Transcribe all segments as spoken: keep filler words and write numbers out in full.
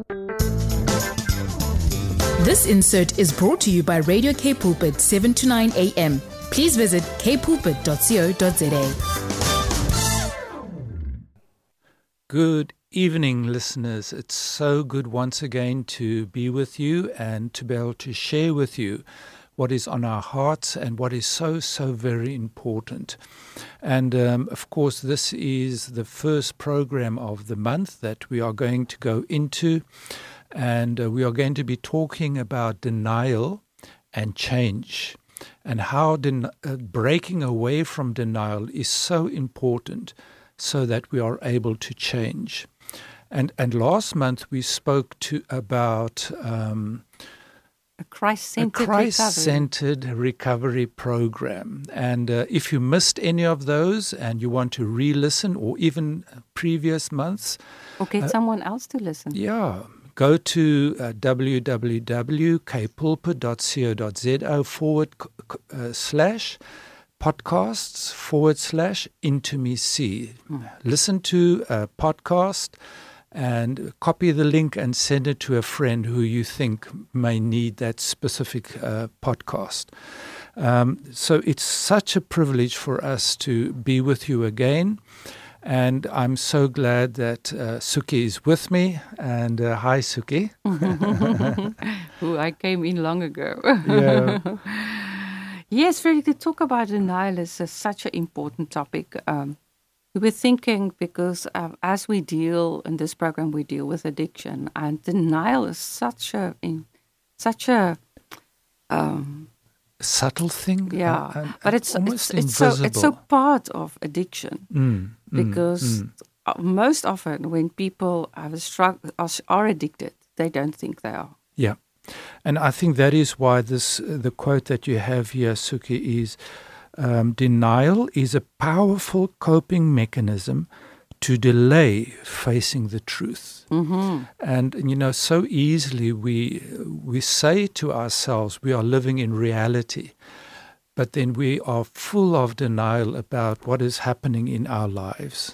This insert is brought to you by Radio K Pulpit, seven to nine a.m. Please visit k pulpit dot co dot za. Good evening, listeners. It's so good once again to be with you and to be able to share with you what is on our hearts and what is so, so very important. And um, of course, this is the first program of the month that we are going to go into. And uh, we are going to be talking about denial and change, and how den- uh, breaking away from denial is so important so that we are able to change. And and last month we spoke to about um, a Christ-centered, a Christ-centered recovery. recovery program. And uh, if you missed any of those and you want to re-listen, or even previous months, or get uh, someone else to listen, yeah. Go to uh, w w w dot k pulpit dot co dot za forward uh, slash podcasts forward slash into me see. Mm. Listen to a podcast and copy the link and send it to a friend who you think may need that specific uh, podcast. Um, so it's such a privilege for us to be with you again. And I'm so glad that uh, Suki is with me. And uh, hi, Suki. Who I came in long ago. Yeah. Yes, really, to talk about denial is uh, such an important topic. Um, we were thinking because uh, as we deal in this program, we deal with addiction, and denial is such a in, such a um, subtle thing. Yeah, and, and, but it's almost it's, it's invisible. so it's so part of addiction. Mm, because mm, mm. most often when people have a struggle, are, are addicted, they don't think they are. Yeah. And I think that is why this uh, the quote that you have here, Suki, is um, denial is a powerful coping mechanism to delay facing the truth. Mm-hmm. And, you know, so easily we we say to ourselves we are living in reality, but then we are full of denial about what is happening in our lives.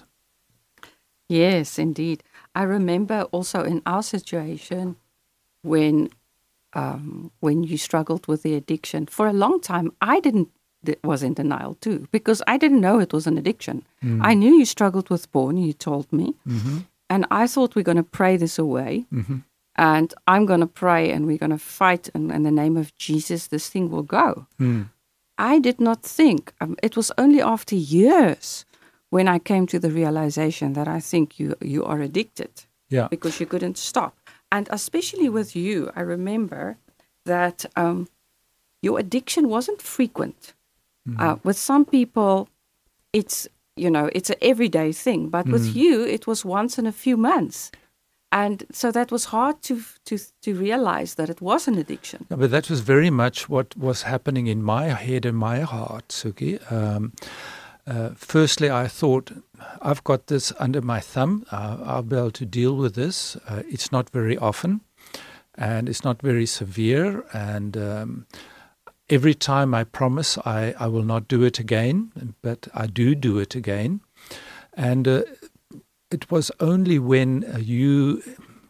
Yes, indeed. I remember also in our situation when um, when you struggled with the addiction. For a long time, I didn't was in denial too, because I didn't know it was an addiction. Mm. I knew you struggled with porn, you told me, mm-hmm. and I thought we're going to pray this away, mm-hmm. and I'm going to pray and we're going to fight, and in the name of Jesus, this thing will go. Mm. I did not think, um, it was only after years when I came to the realization that I think you, you are addicted, yeah. because you couldn't stop. And especially with you, I remember that um, your addiction wasn't frequent. Mm-hmm. Uh, with some people, it's, you know, it's an everyday thing. But mm-hmm. with you, it was once in a few months. And so that was hard to to to realize that it was an addiction. Yeah, but that was very much what was happening in my head and my heart, Suki. Um, uh, firstly, I thought, I've got this under my thumb. Uh, I'll be able to deal with this. Uh, it's not very often, and it's not very severe. And um, every time I promise I, I will not do it again, but I do do it again. And uh, it was only when uh, you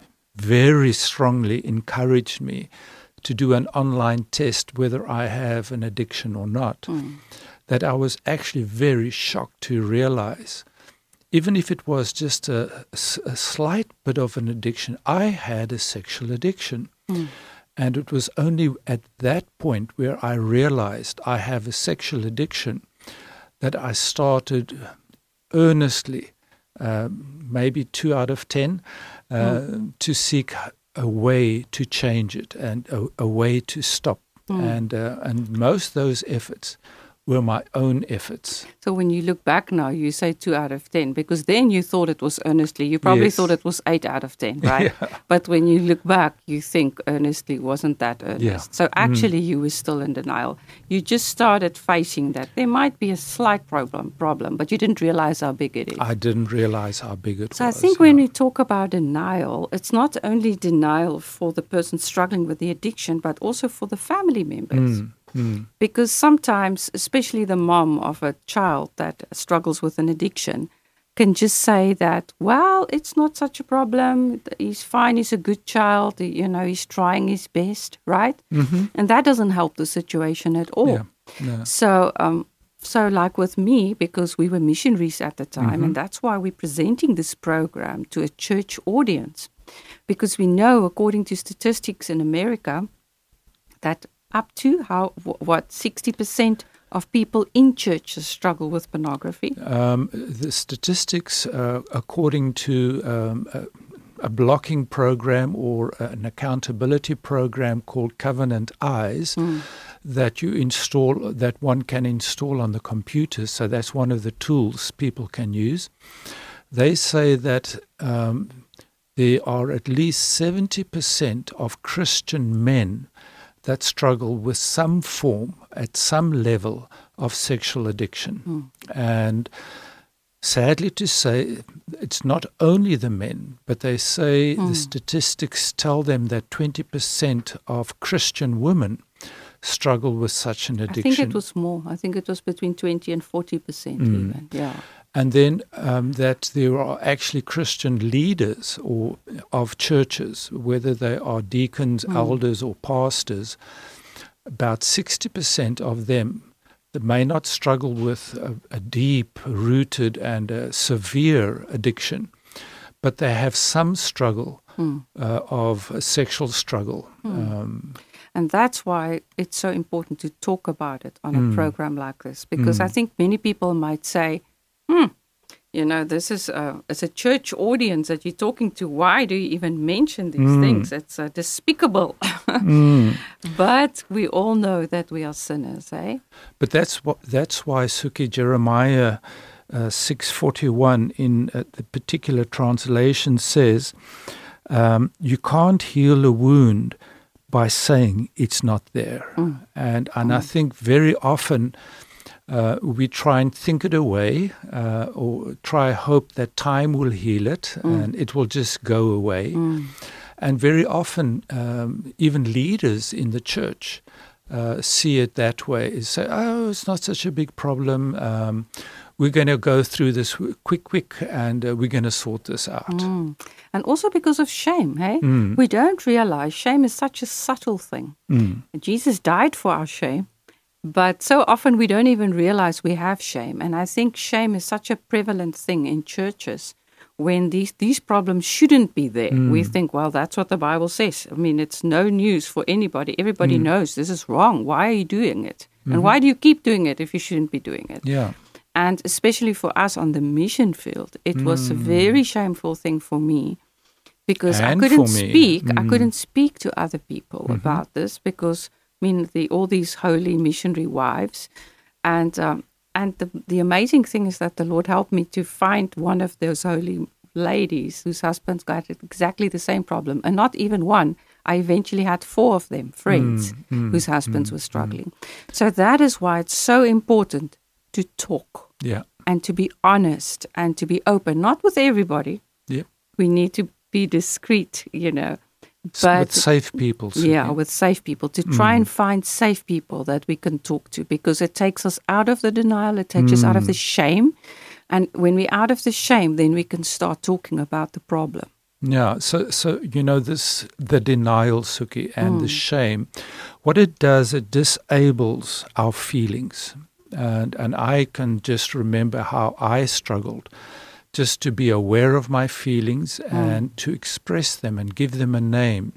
very strongly encouraged me to do an online test whether I have an addiction or not, mm. that I was actually very shocked to realize, even if it was just a, a slight bit of an addiction, I had a sexual addiction. Mm. And it was only at that point where I realized I have a sexual addiction that I started earnestly, uh, maybe two out of ten, uh, mm. to seek a way to change it and a, a way to stop. Mm. And uh, and most of those efforts were my own efforts. So when you look back now, you say two out of ten, because then you thought it was earnestly. You probably yes. thought it was eight out of ten, right? Yeah. But when you look back, you think earnestly wasn't that earnest. Yeah. So actually mm. you were still in denial. You just started facing that there might be a slight problem, problem, but you didn't realize how big it is. I didn't realize how big it so was. So I think when we talk about denial, it's not only denial for the person struggling with the addiction, but also for the family members. Mm. Mm. Because sometimes, especially the mom of a child that struggles with an addiction, can just say that, well, it's not such a problem. He's fine. He's a good child. You know, he's trying his best, right? Mm-hmm. And that doesn't help the situation at all. Yeah. No. So, um, so like with me, because we were missionaries at the time, Mm-hmm. and that's why we're presenting this program to a church audience, because we know, according to statistics in America, that up to how what sixty percent of people in churches struggle with pornography. Um, the statistics, uh, according to um, a, a blocking program or an accountability program called Covenant Eyes, mm. that you install, that one can install on the computer. So that's one of the tools people can use. They say that um, there are at least seventy percent of Christian men that struggle with some form, at some level, of sexual addiction. Mm. And sadly to say, it's not only the men, but they say mm. the statistics tell them that twenty percent of Christian women struggle with such an addiction. I think it was more. I think it was between twenty and forty percent mm. even, yeah. And then um, that there are actually Christian leaders or of churches, whether they are deacons, mm. elders, or pastors, about sixty percent of them that may not struggle with a, a deep-rooted and a severe addiction, but they have some struggle mm. uh, of a sexual struggle. Mm. Um, and that's why it's so important to talk about it on mm. a program like this, because mm. I think many people might say, Hmm, you know, this is a, it's a church audience that you're talking to. Why do you even mention these mm. things? It's uh, despicable. mm. But we all know that we are sinners, eh? But that's what that's why Suki Jeremiah uh, six forty-one in uh, the particular translation says, um, you can't heal a wound by saying it's not there. Mm. And and mm. I think very often Uh, we try and think it away uh, or try hope that time will heal it mm. and it will just go away. Mm. And very often, um, even leaders in the church uh, see it that way. Say, oh, it's not such a big problem. Um, we're going to go through this quick, quick, and uh, we're going to sort this out. Mm. And also because of shame, hey? Mm. We don't realize shame is such a subtle thing. Mm. Jesus died for our shame. But so often we don't even realize we have shame. And I think shame is such a prevalent thing in churches when these, these problems shouldn't be there. Mm. We think, well, that's what the Bible says. I mean, it's no news for anybody. Everybody mm. knows this is wrong. Why are you doing it? Mm-hmm. And why do you keep doing it if you shouldn't be doing it? Yeah. And especially for us on the mission field, it mm. was a very shameful thing for me because and I couldn't for me. speak. Mm. I couldn't speak to other people mm-hmm. about this because I mean, the, all these holy missionary wives. And um, and the, the amazing thing is that the Lord helped me to find one of those holy ladies whose husbands got exactly the same problem. And not even one. I eventually had four of them, friends, mm, mm, whose husbands mm, were struggling. Mm. So that is why it's so important to talk. Yeah. And to be honest and to be open. Not with everybody. Yeah. We need to be discreet, you know. But, with safe people. So yeah, with safe people. To try mm. and find safe people that we can talk to because it takes us out of the denial, it takes mm. us out of the shame. And when we're out of the shame, then we can start talking about the problem. Yeah, so, so you know, this the denial, Suki, and mm. the shame, what it does, it disables our feelings. And, and I can just remember how I struggled just to be aware of my feelings mm. and to express them and give them a name.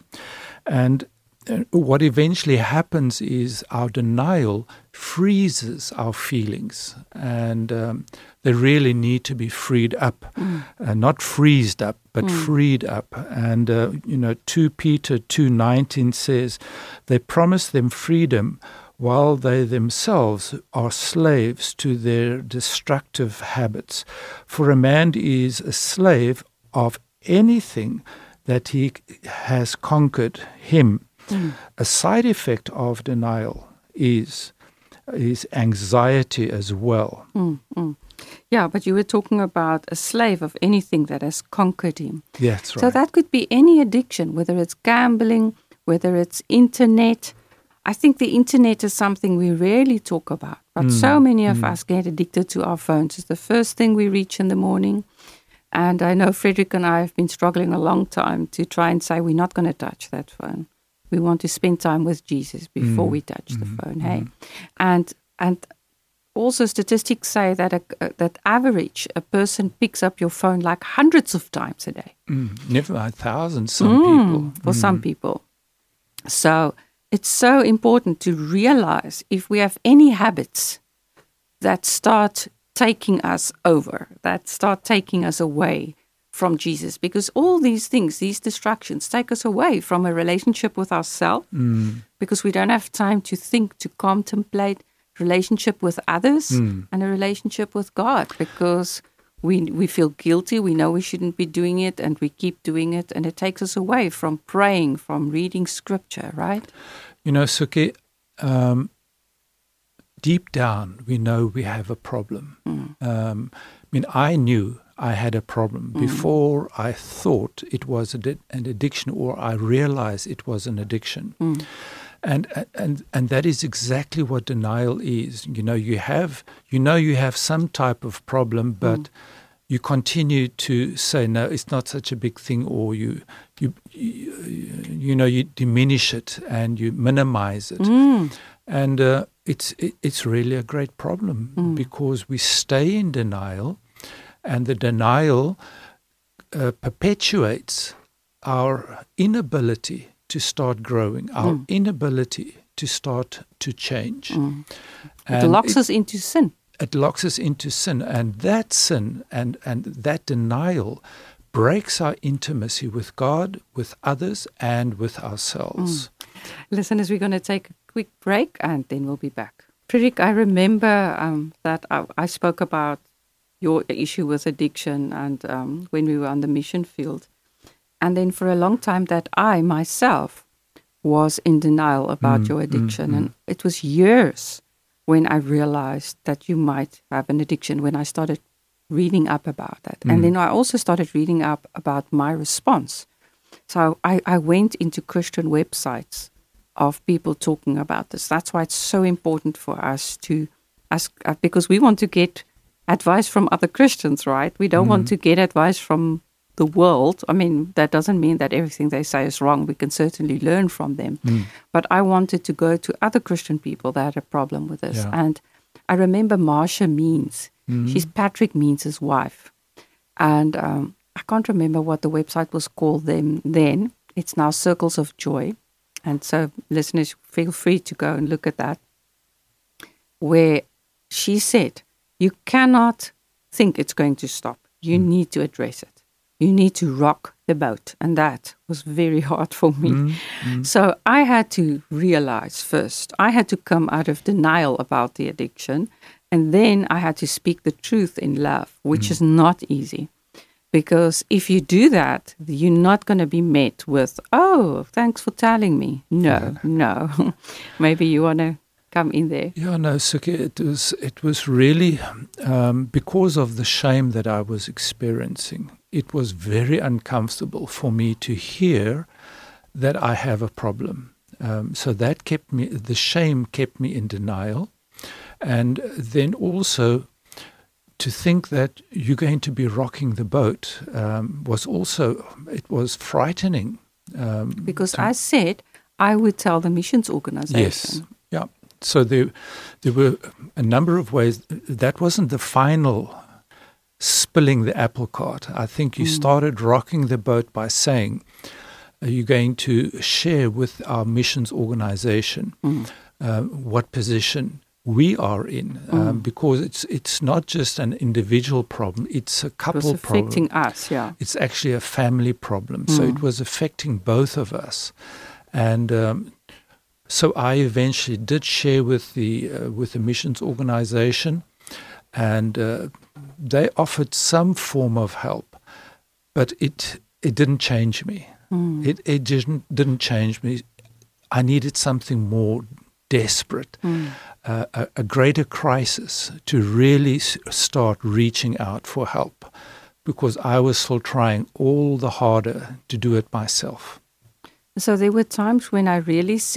And uh, what eventually happens is our denial freezes our feelings, and um, they really need to be freed up, mm. uh, not freezed up, but mm. freed up. And, uh, you know, Second Peter two nineteen says, they promise them freedom while they themselves are slaves to their destructive habits. For a man is a slave of anything that he has conquered him. Mm. A side effect of denial is, is anxiety as well. Mm, mm. Yeah, but you were talking about a slave of anything that has conquered him. Yeah, that's right. So that could be any addiction, whether it's gambling, whether it's internet, I think the internet is something we rarely talk about, but Mm. so many of Mm. us get addicted to our phones. It's the first thing we reach in the morning. And I know Frederick and I have been struggling a long time to try and say we're not going to touch that phone. We want to spend time with Jesus before Mm. we touch the Mm. phone. Hey, Mm. and and also statistics say that a, uh, that average a person picks up your phone like hundreds of times a day. Mm. Never mind thousands, some Mm, people. for Mm. some people. So it's so important to realize if we have any habits that start taking us over, that start taking us away from Jesus, because all these things, these distractions, take us away from a relationship with ourselves, Mm. because we don't have time to think, to contemplate relationship with others Mm. and a relationship with God, because we we feel guilty, we know we shouldn't be doing it, and we keep doing it, and it takes us away from praying, from reading scripture, right? You know, Suki, um, deep down, we know we have a problem. Mm. Um, I mean, I knew I had a problem Mm. before I thought it was a di- an addiction, or I realized it was an addiction. Mm. And and and that is exactly what denial is. You know, you have you know you have some type of problem, but Mm. you continue to say no, it's not such a big thing, or you you you, you know you diminish it and you minimize it, Mm. and uh, it's it, it's really a great problem Mm. because we stay in denial, and the denial uh, perpetuates our inability to start growing, our Mm. inability to start to change. Mm. It And locks it- us into sin. it locks us into sin, and that sin and, and that denial breaks our intimacy with God, with others, and with ourselves. Listeners, we're going to take a quick break and then we'll be back. Frederick, I remember um, that I, I spoke about your issue with addiction and um, when we were on the mission field. And then for a long time that I myself was in denial about Mm, your mm, addiction. mm. And it was years when I realized that you might have an addiction, when I started reading up about that. Mm. And then I also started reading up about my response. So I, I went into Christian websites of people talking about this. That's why it's so important for us to ask, uh, because we want to get advice from other Christians, right? We don't want Mm. to get advice from the world. I mean, that doesn't mean that everything they say is wrong. We can certainly learn from them. Mm. But I wanted to go to other Christian people that had a problem with this. Yeah. And I remember Marsha Means. Mm. She's Patrick Means' wife. And um, I can't remember what the website was called then. then. It's now Circles of Joy. And so listeners, feel free to go and look at that. Where she said, you cannot think it's going to stop. You Mm. need to address it. You need to rock the boat. And that was very hard for me. Mm, mm. So I had to realize first, I had to come out of denial about the addiction. And then I had to speak the truth in love, which Mm. is not easy. Because if you do that, you're not going to be met with, oh, thanks for telling me. No, no. Maybe you want to come in there. Yeah, no, Suki, it was, it was really um, because of the shame that I was experiencing. It was very uncomfortable for me to hear that I have a problem. Um, so that kept me, the shame kept me in denial. And then also to think that you're going to be rocking the boat um, was also, it was frightening. Um, Because to- I said I would tell the missions organization. Yes, yeah. So there, there were a number of ways. That wasn't the final spilling the apple cart. I think you Mm. started rocking the boat by saying, are you going to share with our missions organization Mm. uh, what position we are in? Um, Mm. because it's it's not just an individual problem, it's a It couple was problem. affecting us, yeah. It's actually a family problem. So it Mm. was affecting both of us. And um, so I eventually did share with the uh, with the missions organization, and uh, they offered some form of help, but it it didn't change me. Mm. It it didn't didn't change me. I needed something more desperate, Mm. uh, a, a greater crisis to really s- start reaching out for help, because I was still trying all the harder to do it myself. So there were times when I really said,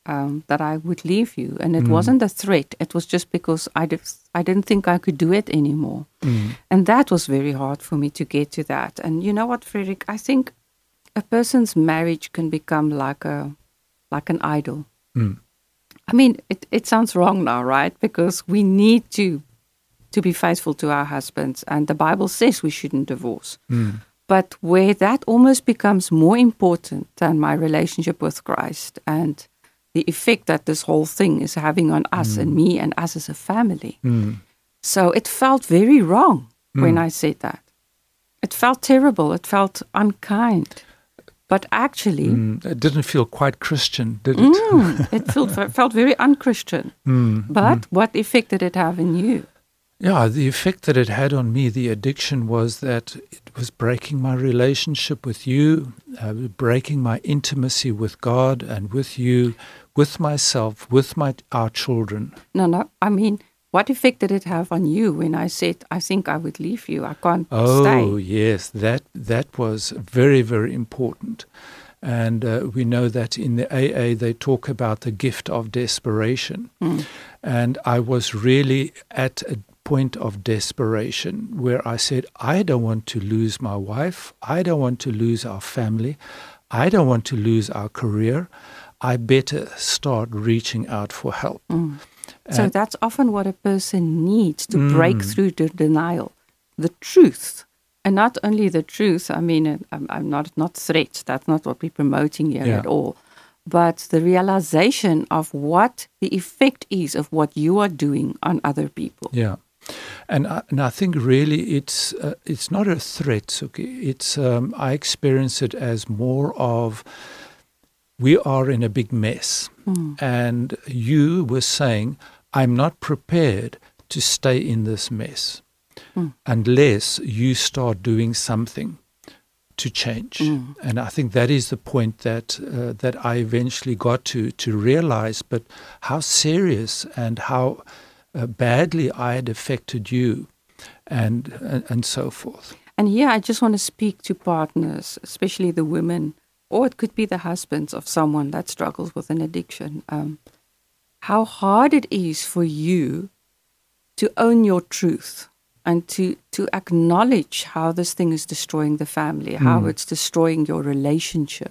um, that I would leave you. And it mm. wasn't a threat. It was just because I, did, I didn't think I could do it anymore. Mm. And that was very hard for me to get to that. And you know what, Frederick? I think a person's marriage can become like a like an idol. Mm. I mean, it, it sounds wrong now, right? Because we need to to be faithful to our husbands. And the Bible says we shouldn't divorce. Mm. But where that almost becomes more important than my relationship with Christ and the effect that this whole thing is having on us mm. and me and us as a family. Mm. So it felt very wrong mm. when I said that. It felt terrible. It felt unkind. But actually... Mm. It didn't feel quite Christian, did it? Mm, it felt, felt very unchristian. Mm. But mm. what effect did it have in you? Yeah, the effect that it had on me, the addiction, was that it was breaking my relationship with you, uh, breaking my intimacy with God and with you, with myself, with my our children. No, no, I mean, what effect did it have on you when I said, I think I would leave you, I can't oh, stay? Oh, yes, that, that was very, very important. And uh, we know that in the A A they talk about the gift of desperation. Mm. And I was really at a point of desperation where I said, I don't want to lose my wife. I don't want to lose our family. I don't want to lose our career. I better start reaching out for help. Mm. So that's often what a person needs to mm. break through the denial, the truth. And not only the truth, I mean, I'm, I'm not, not threats. That's not what we're promoting here yeah. at all. But the realization of what the effect is of what you are doing on other people. Yeah. And I, and I think really it's uh, it's not a threat, Suki. It's um, I experience it as more of we are in a big mess, mm. and you were saying I'm not prepared to stay in this mess mm. unless you start doing something to change. Mm. And I think that is the point that uh, that I eventually got to to realize. But how serious and how Uh, badly I had affected you, and, and and so forth. And here I just want to speak to partners, especially the women, or it could be the husbands of someone that struggles with an addiction. Um, how hard it is for you to own your truth and to, to acknowledge how this thing is destroying the family, how mm. it's destroying your relationship.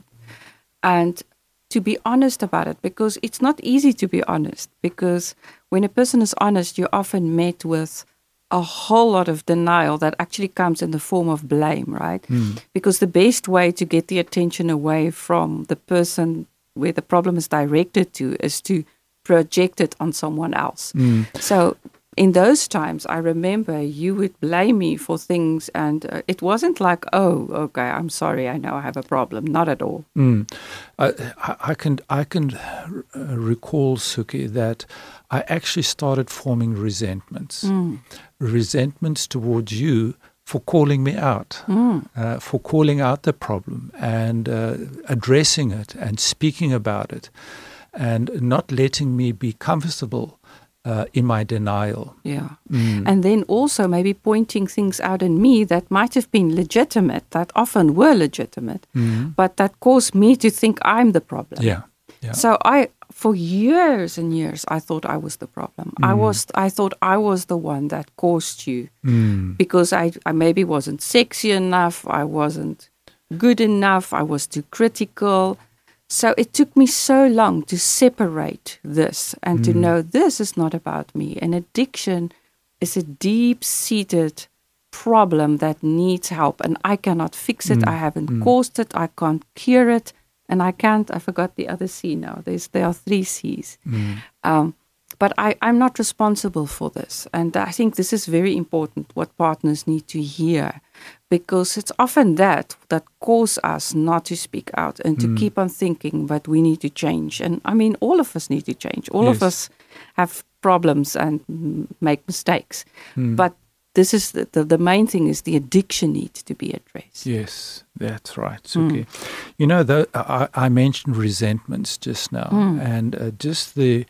And to be honest about it, because it's not easy to be honest, because when a person is honest, you're often met with a whole lot of denial that actually comes in the form of blame, right? Mm. Because the best way to get the attention away from the person where the problem is directed to is to project it on someone else. Mm. So in those times, I remember you would blame me for things, and uh, it wasn't like, oh, okay, I'm sorry, I know I have a problem. Not at all. Mm. I, I can I can recall, Suki, that I actually started forming resentments, mm. resentments towards you for calling me out, mm. uh, for calling out the problem and uh, addressing it and speaking about it, and not letting me be comfortable Uh, in my denial. Yeah. Mm. And then also maybe pointing things out in me that might have been legitimate, that often were legitimate, mm. but that caused me to think I'm the problem. Yeah. yeah. So I, for years and years, I thought I was the problem. Mm. I was, I thought I was the one that caused you mm. because I, I maybe wasn't sexy enough, I wasn't good enough, I was too critical. So it took me so long to separate this and mm. to know this is not about me. An addiction is a deep-seated problem that needs help, and I cannot fix it. Mm. I haven't mm. caused it. I can't cure it, and I can't. I forgot the other C now. There's there are three C's. Mm. Um, but I, I'm not responsible for this, and I think this is very important. What partners need to hear. Because it's often that that causes us not to speak out and to mm. keep on thinking, but we need to change. And I mean, all of us need to change. All yes. of us have problems and make mistakes. Mm. But this is the, the, the main thing is the addiction needs to be addressed. Yes, that's right, Suki. Mm. You know, the, I, I mentioned resentments just now, mm. and uh, just the...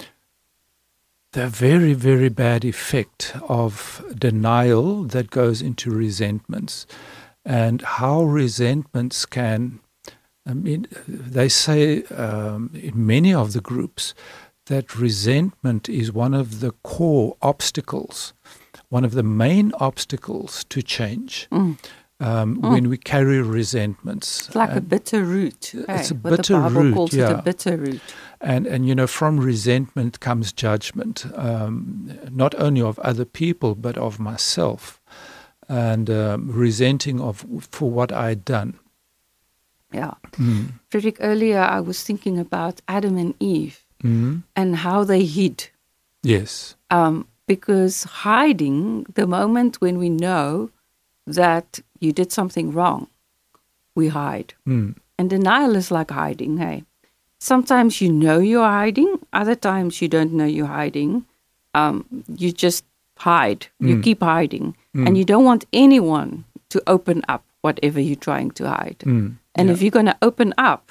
the very, very bad effect of denial that goes into resentments, and how resentments can I mean, they say um, in many of the groups that resentment is one of the core obstacles, one of the main obstacles to change. Mm. Um, Mm. When we carry resentments. It's like and a bitter root. It's hey, a what bitter the Bible root, calls yeah. it a bitter root. And, and, you know, from resentment comes judgment, um, not only of other people, but of myself, and um, resenting of for what I'd done. Yeah. Mm. Frederick, earlier I was thinking about Adam and Eve Mm. and how they hid. Yes. Um, because hiding, the moment when we know that you did something wrong, we hide. Mm. And denial is like hiding, hey. Sometimes you know you're hiding, other times you don't know you're hiding. Um, you just hide. You Mm. keep hiding. Mm. And you don't want anyone to open up whatever you're trying to hide. Mm. And Yeah. if you're going to open up,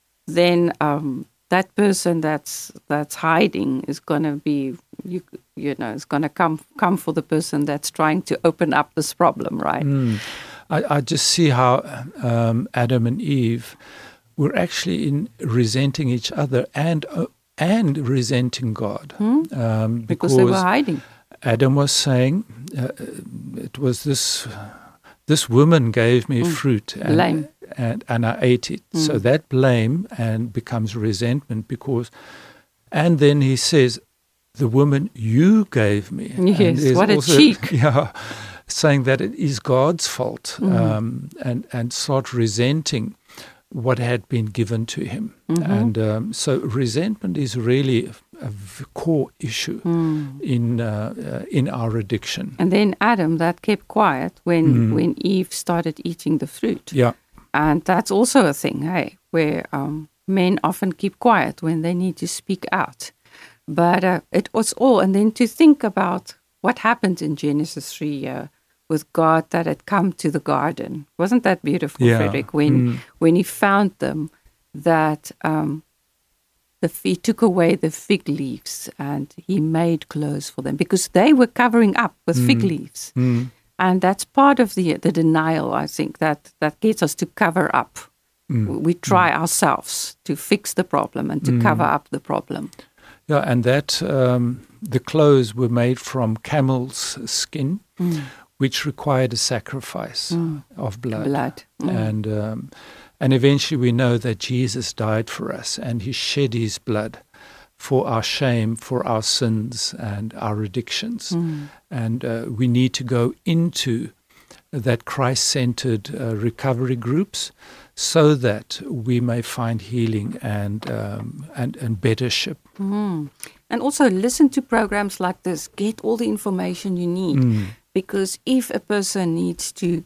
then um, that person that's that's hiding is going to be, you you know, is going to come come for the person that's trying to open up this problem, right? Mm. I, I just see how um, Adam and Eve were actually in resenting each other and uh, and resenting God, Hmm? um, Because they were hiding. Adam was saying, uh, it was this this woman gave me Mm. fruit and, Blame. and and I ate it. Mm. So that blame and becomes resentment because, and then he says, the woman you gave me. And Yes, there's what a also- cheek. Yeah, saying that it is God's fault, Mm. um, and and start resenting what had been given to him. Mhm. And um, so resentment is really a, a v- core issue Mm. in uh, uh, in our addiction. And then Adam, that kept quiet when Mm. when Eve started eating the fruit. Yeah. And that's also a thing, hey, where um, men often keep quiet when they need to speak out. But uh, it was all, and then to think about what happened in Genesis three uh, with God that had come to the garden. Wasn't that beautiful, Yeah. Frederick, when, Mm. when he found them, that um, the, he took away the fig leaves and he made clothes for them because they were covering up with fig Mm. leaves. Mm. And that's part of the the denial, I think, that, that gets us to cover up. Mm. We try ourselves to fix the problem and to Mm. cover up the problem. Yeah, and that um, the clothes were made from camel's skin, Mm. which required a sacrifice Mm. of blood. Blood. Mm. And um, and eventually we know that Jesus died for us, and he shed his blood for our shame, for our sins, and our addictions. Mm. And uh, we need to go into that Christ-centered uh, recovery groups so that we may find healing and um, and, and bettership. Mm. And also listen to programs like this. Get all the information you need. Mm. Because if a person needs to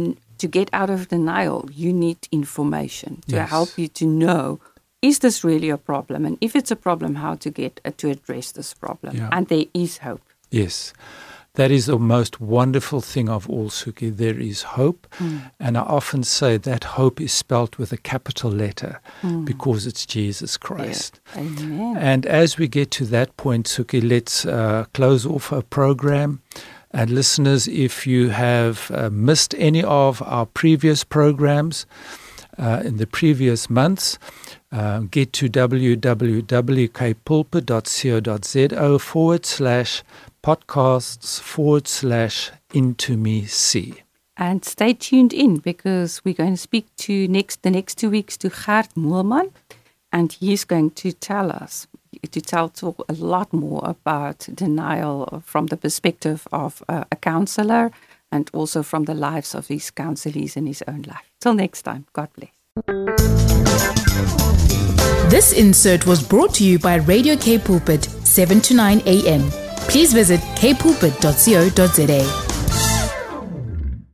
to get out of denial, you need information to Yes. help you to know, is this really a problem? And if it's a problem, how to get uh, to address this problem. Yeah. And there is hope. Yes. That is the most wonderful thing of all, Suki. There is hope. Mm. And I often say that hope is spelt with a capital letter Mm. because it's Jesus Christ. Yeah. Amen. And as we get to that point, Suki, let's uh, close off our program. And listeners, if you have uh, missed any of our previous programs uh, in the previous months, uh, get to www.kpulpit.co.za forward slash podcasts forward slash into me see. And stay tuned in because we're going to speak to next the next two weeks to Gert Moelman, and he's going to tell us to tell talk a lot more about denial from the perspective of uh, a counselor and also from the lives of his counselees in his own life. Till next time, God bless. This insert was brought to you by Radio K Pulpit, seven to nine a.m. Please visit k pulpit dot co dot za.